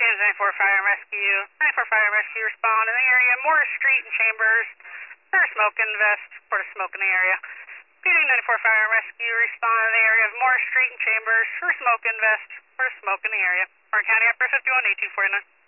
James 94 Fire and Rescue. 94 Fire and Rescue respond in the area. Morris Street and Chambers. There's smoke in the vest. Report a smoke in the area. PD 94 Fire and Rescue respond in the area of Morris Street and Chambers. For smoke in vest. For smoke in the area. Orange County Upper 51 8249.